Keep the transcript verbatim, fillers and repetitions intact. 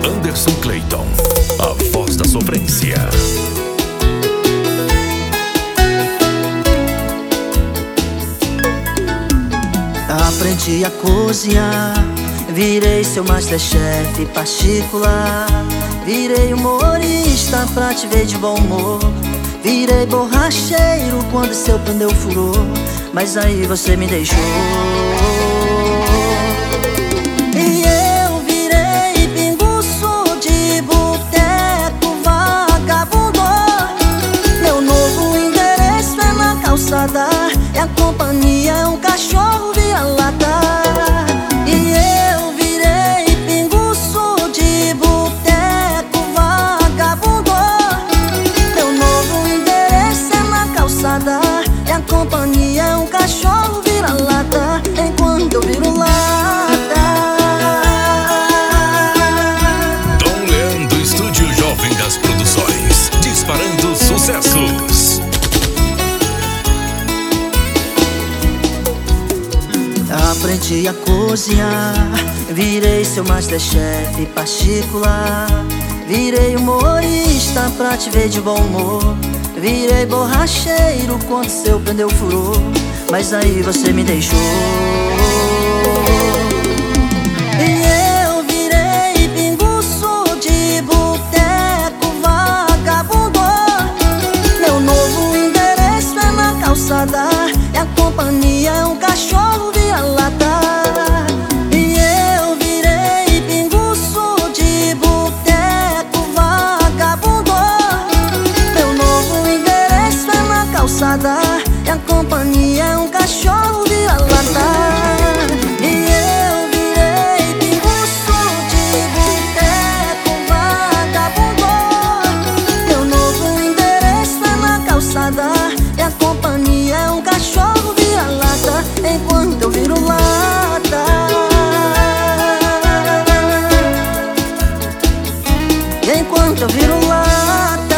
Anderson Clayton, a voz da sofrência. Aprendi a cozinhar, virei seu masterchef particular. Virei humorista pra te ver de bom humor. Virei borracheiro quando seu pneu furou, mas aí você me deixou. E eu virei pinguço de boteco vagabundo. Meu novo endereço é na calçada, e a companhia é um cachorro vira-lata. E eu virei pinguço de boteco vagabundo. Meu novo endereço é na calçada, e a companhia é um cachorro vira-lata. Enquanto eu viro lata. Dom Leandro, Estúdio Jovem das Produções, disparando sucessos. Aprendi a cozinhar, virei seu masterchef particular. Virei humorista pra te ver de bom humor. Virei borracheiro quando seu pneu furou, mas aí você me deixou. E eu virei pinguço de boteco vagabundo. Meu novo endereço é na calçada, e a companhia é um cachorro vira-lata. E eu virei pinguço de boteco vagabundo. Meu novo endereço é na calçada, e a companhia é um cachorro vira-lata. E eu virei pinguço de boteco vagabundo. Meu novo endereço é na calçada, e a companhia é um cachorro vira-lata. Enquanto eu viro lata. Enquanto eu viro lata.